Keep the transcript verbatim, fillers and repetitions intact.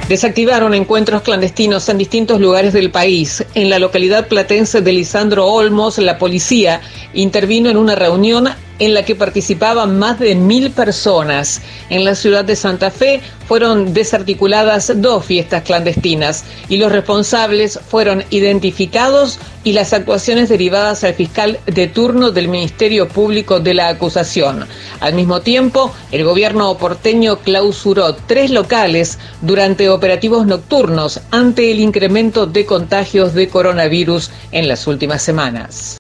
Desactivaron encuentros clandestinos en distintos lugares del país. En la localidad platense de Lisandro Olmos, la policía intervino en una reunión en la que participaban más de mil personas. En la ciudad de Santa Fe fueron desarticuladas dos fiestas clandestinas y los responsables fueron identificados y las actuaciones derivadas al fiscal de turno del Ministerio Público de la acusación. Al mismo tiempo, el gobierno porteño clausuró tres locales durante operativos nocturnos ante el incremento de contagios de coronavirus en las últimas semanas.